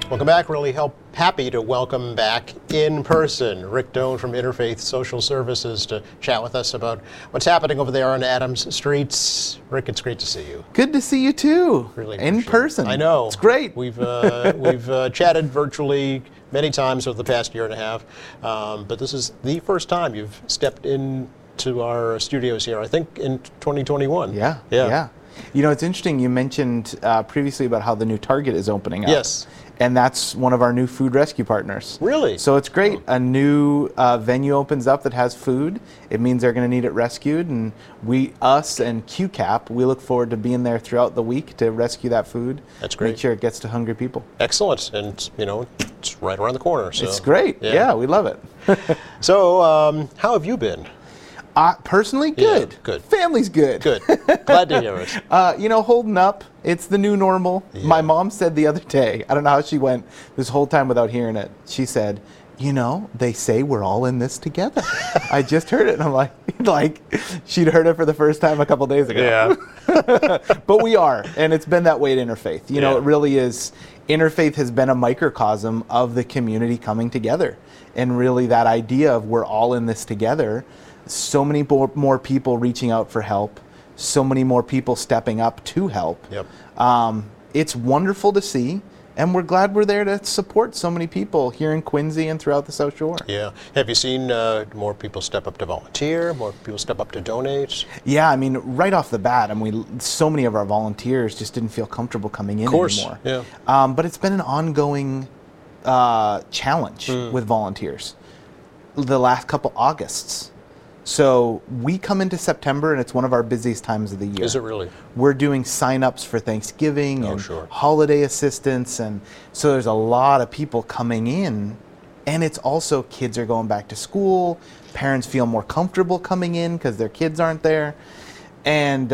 Welcome back. Really happy to welcome back in person Rick Doan from Interfaith Social Services to chat with us about what's happening over there on Adams Street. Rick, it's great to see you. Good to see you too. Really in person. I know. It's great. We've chatted virtually many times over the past year and a half, but this is the first time you've stepped into our studios here, I think in 2021. Yeah. You know, it's interesting, you mentioned previously about how the new Target is opening up. Yes. And that's one of our new food rescue partners. Really? So it's great. A new venue opens up that has food. It means they're going to need it rescued. And us and QCAP, we look forward to being there throughout the week to rescue that food. That's great. Make sure it gets to hungry people. Excellent. And, you know, it's right around the corner. So. It's great. Yeah, we love it. So, how have you been? Personally, good. Yeah, good. Family's good. Good. Glad to hear it. You know, holding up. It's the new normal. Yeah. My mom said the other day, I don't know how she went this whole time without hearing it. She said, you know, they say we're all in this together. I just heard it, and I'm like she'd heard it for the first time a couple days ago. Yeah. But we are, and it's been that way at Interfaith. You know, it really is. Interfaith has been a microcosm of the community coming together, and really that idea of we're all in this together. So many more people reaching out for help, so many more people stepping up to help. Yep. It's wonderful to see, and we're glad we're there to support so many people here in Quincy and throughout the South Shore. Yeah. Have you seen more people step up to volunteer, more people step up to donate? Yeah, I mean, right off the bat, so many of our volunteers just didn't feel comfortable coming in anymore. Yeah. But it's been an ongoing challenge with volunteers the last couple Augusts. So we come into September, and it's one of our busiest times of the year. Is it really? We're doing sign-ups for Thanksgiving and sure. holiday assistance, and so there's a lot of people coming in, and it's also kids are going back to school. Parents feel more comfortable coming in because their kids aren't there. And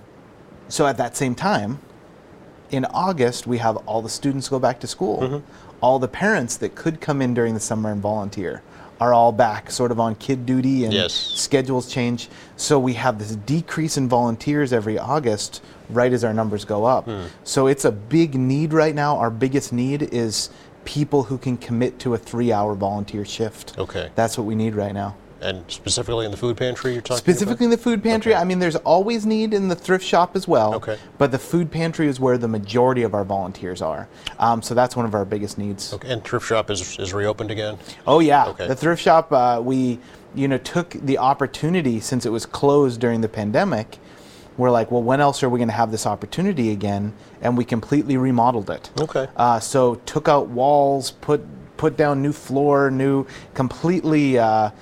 so at that same time, in August, we have all the students go back to school. Mm-hmm. All the parents that could come in during the summer and volunteer are all back sort of on kid duty, and schedules change. So we have this decrease in volunteers every August right as our numbers go up. So it's a big need right now. Our biggest need is people who can commit to a 3-hour volunteer shift. Okay. That's what we need right now. And specifically in the food pantry you're talking Specifically about? in the food pantry. Okay. I mean, there's always need in the thrift shop as well. Okay. But the food pantry is where the majority of our volunteers are. So that's one of our biggest needs. Okay. And thrift shop is reopened again? Oh, yeah. Okay. The thrift shop, we took the opportunity, since it was closed during the pandemic. We're like, well, when else are we going to have this opportunity again? And we completely remodeled it. Okay. So took out walls, put down new floor, completely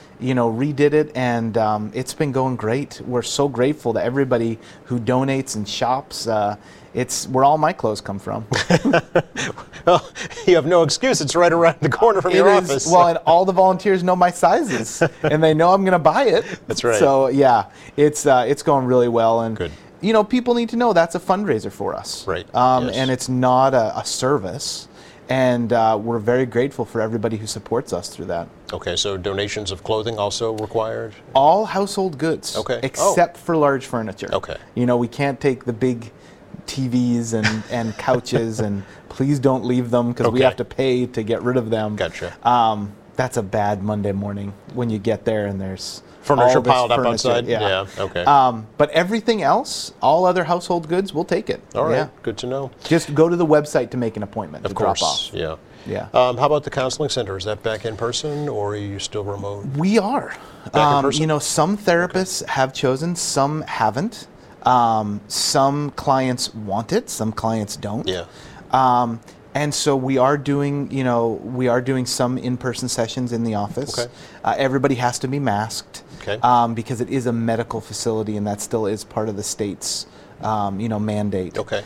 redid it, and it's been going great. We're so grateful to everybody who donates and shops. It's where all my clothes come from. Well, you have no excuse. It's right around the corner from your office. Well, and all the volunteers know my sizes, and they know I'm going to buy it. That's right. So yeah, it's going really well, and good. You know, people need to know that's a fundraiser for us. Right. And it's not a service. And we're very grateful for everybody who supports us through that. Okay, so donations of clothing also required? All household goods, except for large furniture. Okay. You know, we can't take the big TVs and couches, and please don't leave them because we have to pay to get rid of them. Gotcha. That's a bad Monday morning when you get there and there's furniture piled up outside? Yeah. Okay. But everything else, all other household goods, we'll take it. All right, good to know. Just go to the website to make an appointment to drop off. Yeah. Yeah. How about the counseling center? Is that back in person, or are you still remote? We are. Back in person? You know, some therapists have chosen, some haven't. Some clients want it, some clients don't. Yeah. And so we are doing some in-person sessions in the office. Okay. Everybody has to be masked. Okay. Because it is a medical facility, and that still is part of the state's, mandate. Okay.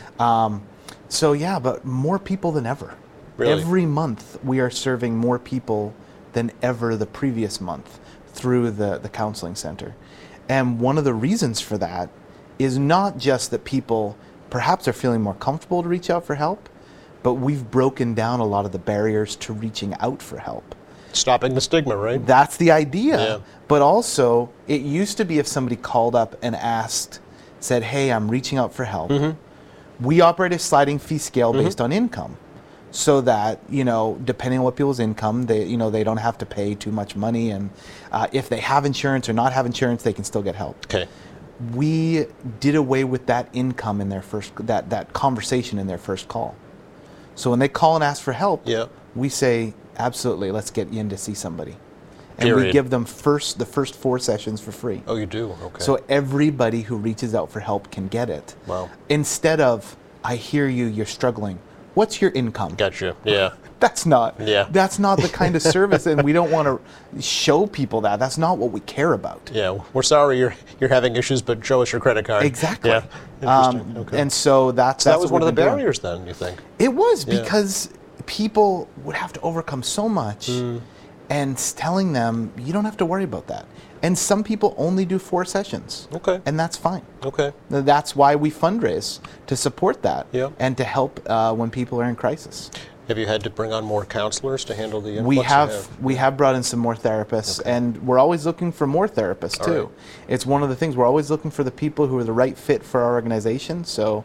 So yeah, but more people than ever. Really? Every month we are serving more people than ever the previous month through the counseling center. And one of the reasons for that is not just that people perhaps are feeling more comfortable to reach out for help, but we've broken down a lot of the barriers to reaching out for help. Stopping the stigma, right? That's the idea. Yeah. But also, it used to be if somebody called up and said, hey, I'm reaching out for help. Mm-hmm. We operate a sliding fee scale based on income. so that, depending on what people's income, they don't have to pay too much money, and if they have insurance or not have insurance, they can still get help. Okay. We did away with that income in their first that conversation in their first call. So when they call and ask for help, we say, absolutely, let's get you in to see somebody. And we give them the first 4 sessions for free. Oh, you do? Okay. So everybody who reaches out for help can get it. Wow. Instead of, I hear you're struggling. What's your income? Gotcha. Yeah. That's not the kind of service, and we don't want to show people that. That's not what we care about. Yeah, we're sorry you're having issues, but show us your credit card. Exactly. Yeah. Interesting. Okay. And so that was one of the barriers then, you think? It was, because people would have to overcome so much, and telling them, you don't have to worry about that. And some people only do 4 sessions. Okay. And that's fine. Okay. That's why we fundraise, to support that, Yeah. and to help when people are in crisis. Have you had to bring on more counselors to handle the influx? We have brought in some more therapists, and we're always looking for more therapists too. Right. It's one of the things, we're always looking for the people who are the right fit for our organization. So,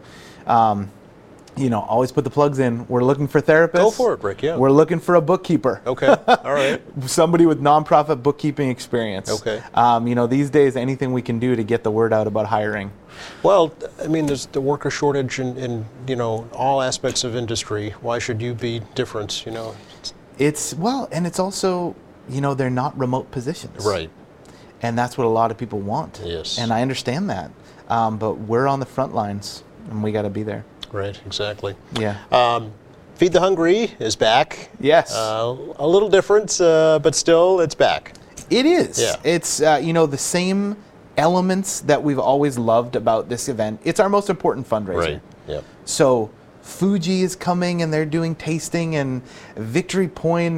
always put the plugs in. We're looking for therapists. Go for it, Rick. Yeah. We're looking for a bookkeeper. Okay. All right. Somebody with nonprofit bookkeeping experience. Okay. These days, anything we can do to get the word out about hiring. Well, I mean, there's the worker shortage in all aspects of industry. Why should you be different? It's also, they're not remote positions. Right. And that's what a lot of people want. Yes. And I understand that. But we're on the front lines, and we got to be there. Right. Exactly. Yeah. Feed the Hungry is back. Yes. A little different, but still, it's back. It is. Yeah. It's the same elements that we've always loved about this event. It's our most important fundraiser. Right. Yeah. So Fuji is coming, and they're doing tasting, and Victory Point,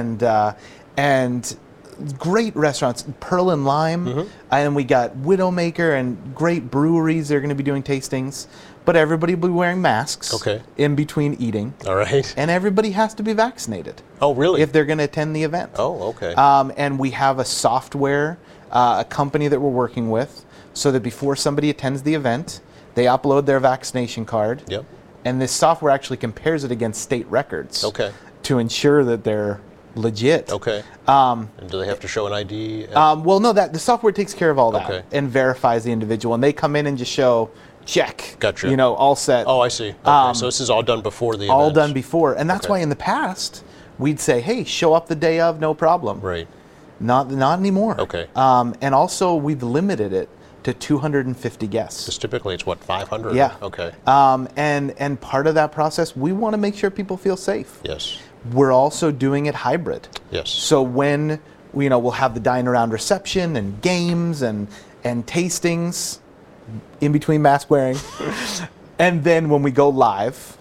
and great restaurants, Pearl and Lime, and we got Widowmaker, and great breweries. They're going to be doing tastings, but everybody will be wearing masks. Okay. In between eating. All right. And everybody has to be vaccinated. Oh, really? If they're going to attend the event. Oh, okay. And we have a software, a company that we're working with, so that before somebody attends the event, they upload their vaccination card. Yep. And this software actually compares it against state records. Okay. To ensure that they're legit. Okay. And do they have to show an ID? The software takes care of all that, Okay. and verifies the individual, and they come in and just show, check. Gotcha. All set. Oh, I see. Okay. So this is all done before the event. All done before, and that's Okay. why in the past we'd say, hey, show up the day of, no problem. Right. Not anymore. Okay. And also we've limited it to 250 guests. Because typically it's 500? Yeah. Okay. And part of that process, we want to make sure people feel safe. Yes. We're also doing it hybrid. Yes. So when we'll have the dine around reception and games and tastings in between mask wearing, and then when we go live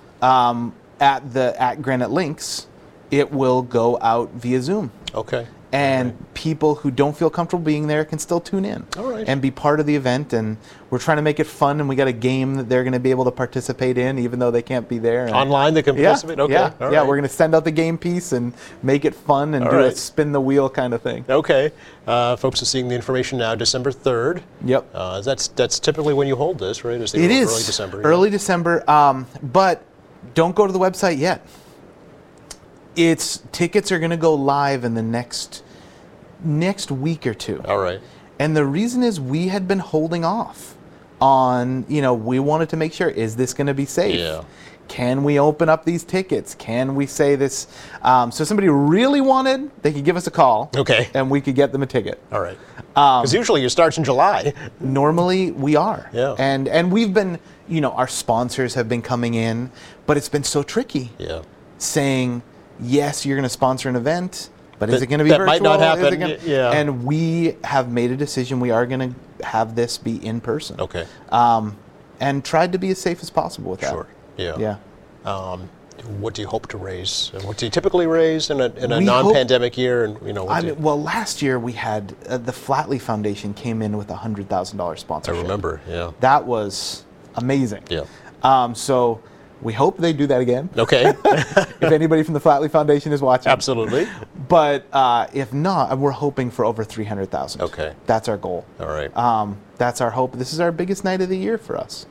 at Granite Links, it will go out via Zoom. Okay. And people who don't feel comfortable being there can still tune in. All right. And be part of the event. And we're trying to make it fun, and we got a game that they're going to be able to participate in, even though they can't be there. And Online they can participate? Okay. Yeah, All yeah. right. We're going to send out the game piece and make it fun and All do a right. spin the wheel kind of thing. Okay. Folks are seeing the information now, December 3rd. Yep. That's typically when you hold this, right? Is the It is. Early December. Early December. But don't go to the website yet. Tickets are going to go live in the next week or two. All right. And the reason is we had been holding off on, we wanted to make sure, is this going to be safe? Yeah. Can we open up these tickets? Can we say this? So somebody really wanted, they could give us a call. Okay. And we could get them a ticket. All right. Because usually it starts in July. Normally we are. Yeah. And we've been, our sponsors have been coming in, but it's been so tricky. Yeah. Saying, yes, you're going to sponsor an event, but is it going to be that virtual? might not happen. Is it gonna, Yeah. And we have made a decision. We are going to have this be in person. Okay. And tried to be as safe as possible with that. Sure. Yeah. Yeah. What do you hope to raise? What do you typically raise in a We non-pandemic year? And last year we had the Flatley Foundation came in with $100,000 I sponsorship. remember. Yeah. That was amazing. Yeah. So we hope they do that again. Okay. If anybody from the Flatley Foundation is watching. Absolutely. But if not, we're hoping for over 300,000. Okay. That's our goal. All right. That's our hope. This is our biggest night of the year for us.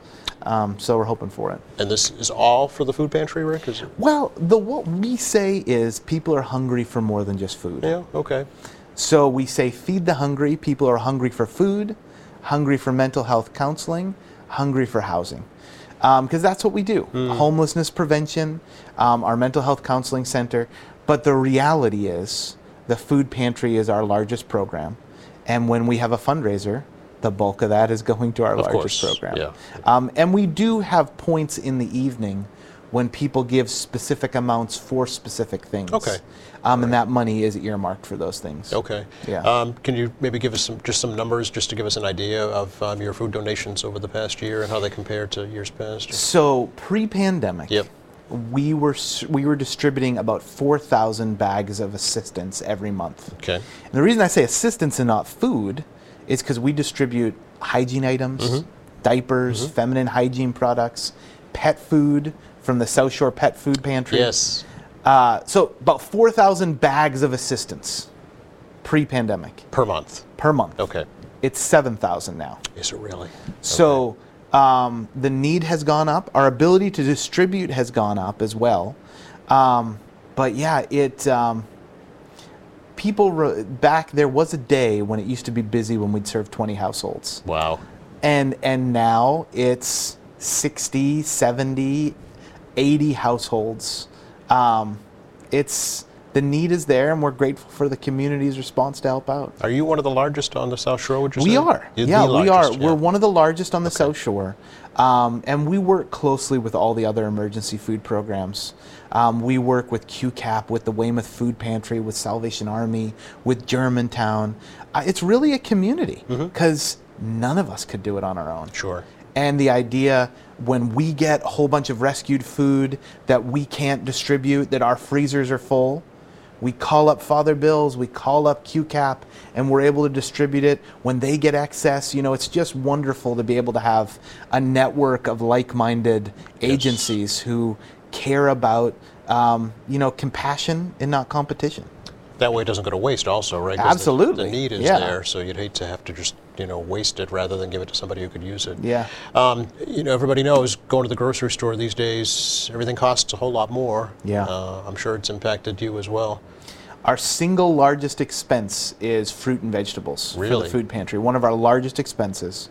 So we're hoping for it. And this is all for the food pantry, Rick? Is it? Well, what we say is people are hungry for more than just food. Yeah, okay. So we say feed the hungry. People are hungry for food, hungry for mental health counseling, hungry for housing. Because that's what we do. Homelessness prevention, our mental health counseling center. But the reality is the food pantry is our largest program. And when we have a fundraiser, the bulk of that is going to our largest program. Yeah. And we do have points in the evening when people give specific amounts for specific things. Okay. And that money is earmarked for those things. Okay. Yeah. Can you maybe give us some numbers just to give us an idea of your food donations over the past year and how they compare to years past? So pre-pandemic, Yep. we were distributing about 4,000 bags of assistance every month. Okay. And the reason I say assistance and not food is because we distribute hygiene items, diapers, feminine hygiene products, pet food from the South Shore Pet Food Pantry. Yes. So about 4,000 bags of assistance pre-pandemic Per month. per month. Okay. It's 7,000 now. Is it really? So the need has gone up. Our ability to distribute has gone up as well. But yeah, back there was a day when it used to be busy when we'd serve 20 households. Wow. And now it's 60, 70, 80 households. The need is there, and we're grateful for the community's response to help out. Are you one of the largest on the South Shore, would you say? We are. You're Yeah, the we are. largest, We're one of the largest on the South Shore. And we work closely with all the other emergency food programs. We work with QCAP, with the Weymouth Food Pantry, with Salvation Army, with Germantown. It's really a community because none of us could do it on our own. Sure. And the idea, when we get a whole bunch of rescued food that we can't distribute, that our freezers are full, we call up Father Bill's, we call up QCAP, and we're able to distribute it. When they get excess, it's just wonderful to be able to have a network of like-minded agencies who care about, compassion and not competition. That way it doesn't go to waste also, right? 'Cause Absolutely. The need is there, so you'd hate to have to just, waste it rather than give it to somebody who could use it. Yeah. Everybody knows going to the grocery store these days, everything costs a whole lot more. Yeah. I'm sure it's impacted you as well. Our single largest expense is fruit and vegetables for Really? the food pantry. One of our largest expenses.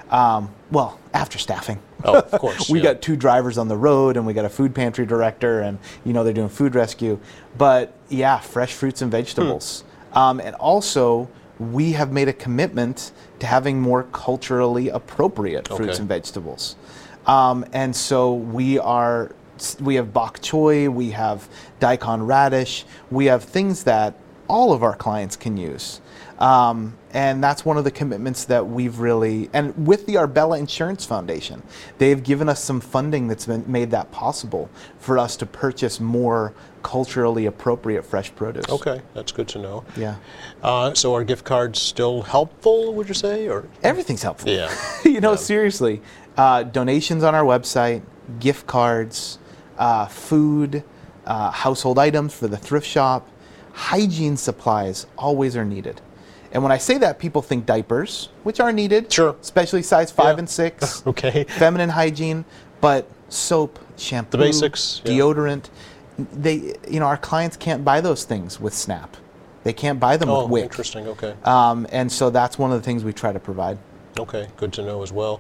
After staffing. Oh, of course. We got 2 drivers on the road, and we got a food pantry director, and they're doing food rescue. But yeah, fresh fruits and vegetables. And also, we have made a commitment to having more culturally appropriate fruits and vegetables. And so we have bok choy, we have daikon radish, we have things that all of our clients can use. And that's one of the commitments that we've and with the Arbella Insurance Foundation, they've given us some funding that's made that possible for us to purchase more culturally appropriate fresh produce. Okay, that's good to know. Yeah. So are gift cards still helpful, would you say? Or Everything's helpful. Yeah. Seriously, donations on our website, gift cards, food, household items for the thrift shop, hygiene supplies always are needed. And when I say that, people think diapers, which are needed, Sure. especially size 5 and 6. Okay. Feminine hygiene, but soap, shampoo, The basics, yeah. deodorant. Our clients can't buy those things with SNAP. They can't buy them with WIC. Interesting. Okay. And so that's one of the things we try to provide. Okay, good to know as well.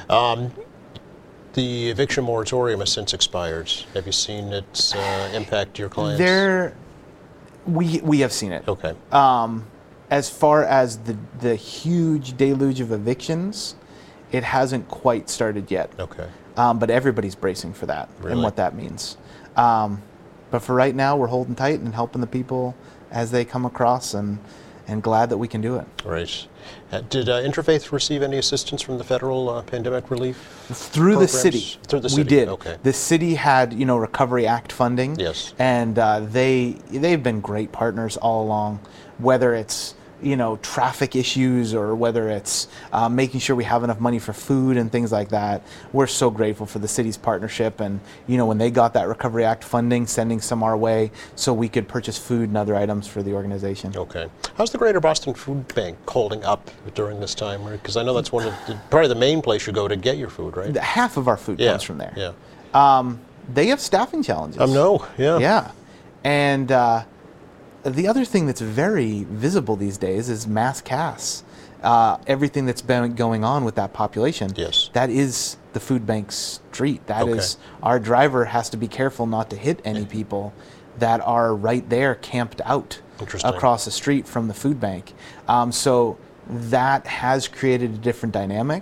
The eviction moratorium has since expired. Have you seen it impact your clients? We have seen it. Okay. As far as the huge deluge of evictions, it hasn't quite started yet. Okay. But everybody's bracing for that and what that means. But for right now, we're holding tight and helping the people as they come across, and glad that we can do it. Right. Did Interfaith receive any assistance from the federal pandemic relief Through programs? the city. Through the city. We did. Okay. The city had, Recovery Act funding. Yes. And they've been great partners all along, whether it's traffic issues, or whether it's making sure we have enough money for food and things like that. We're so grateful for the city's partnership, and when they got that Recovery Act funding, sending some our way so we could purchase food and other items for the organization. Okay. How's the Greater Boston Food Bank holding up during this time? Because I know that's probably the main place you go to get your food, right? Half of our food comes from there. Yeah. They have staffing challenges. No, yeah. Yeah. And the other thing that's very visible these days is mass CAS. Everything that's been going on with that population. Yes. That is the food bank's street. That is, our driver has to be careful not to hit any people that are right there camped out across the street from the food bank. So that has created a different dynamic.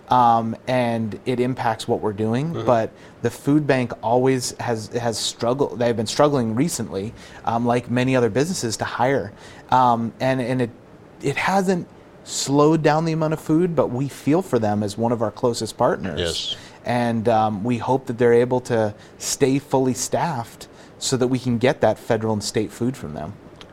And it impacts what we're doing, but the food bank always has struggled. They've been struggling recently, like many other businesses, to hire, and it hasn't slowed down the amount of food, but we feel for them as one of our closest partners. Yes. And we hope that they're able to stay fully staffed so that we can get that federal and state food from them.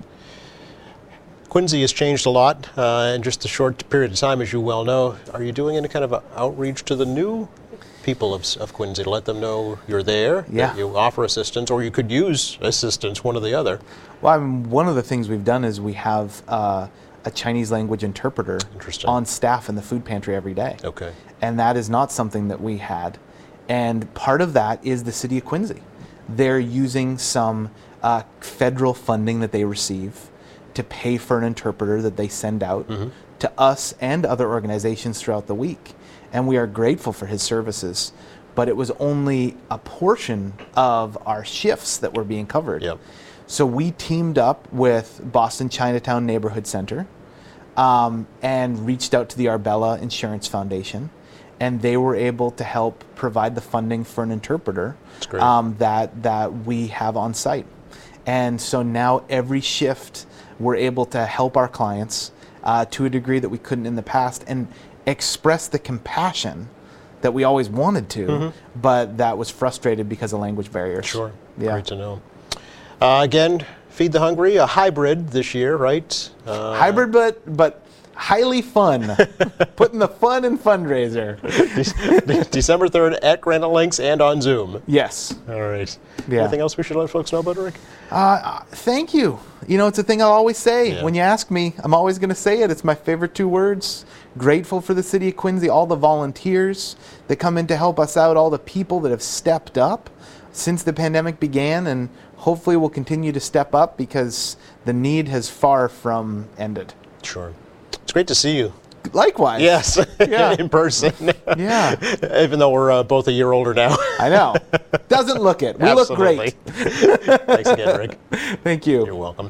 Quincy has changed a lot in just a short period of time, as you well know. Are you doing any kind of outreach to the new people of Quincy to let them know you're there, that you offer assistance, or you could use assistance, one or the other? Well, one of the things we've done is we have a Chinese language interpreter on staff in the food pantry every day. Okay. And that is not something that we had. And part of that is the city of Quincy. They're using some federal funding that they receive to pay for an interpreter that they send out to us and other organizations throughout the week. And we are grateful for his services, but it was only a portion of our shifts that were being covered. Yep. So we teamed up with Boston Chinatown Neighborhood Center and reached out to the Arbella Insurance Foundation, and they were able to help provide the funding for an interpreter that we have on site. And so now every shift we're able to help our clients to a degree that we couldn't in the past, and express the compassion that we always wanted to, but that was frustrated because of language barriers. Sure. Yeah. Great to know. Again, Feed the Hungry, a hybrid this year, right? Hybrid, but highly fun. Putting the fun in fundraiser. December 3rd at Granite Links and on Zoom. Yes. All right. Yeah. Anything else we should let folks know about, Rick? Thank you. It's a thing I'll always say. When you ask me, I'm always going to say it. It's my favorite 2 words. Grateful for the city of Quincy, all the volunteers that come in to help us out, all the people that have stepped up since the pandemic began, and hopefully will continue to step up because the need has far from ended. Sure. It's great to see you. Likewise. Yes. Yeah. In person. Yeah. Even though we're both a year older now. I know. Doesn't look it. We look great. Thanks again, Rick. Thank you. You're welcome.